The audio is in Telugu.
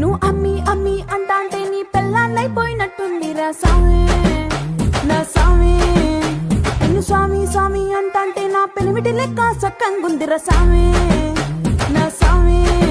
నువ్వు అమ్మి అమ్మి అంటాంటే నీ పెళ్ళాన్నైపోయినట్టుందిరా సామి నా సామి. నిన్ను స్వామి స్వామి అంటాంటే నా పెనిమిటి లెక్క సక్కంగుందిరా సామి నా సామి.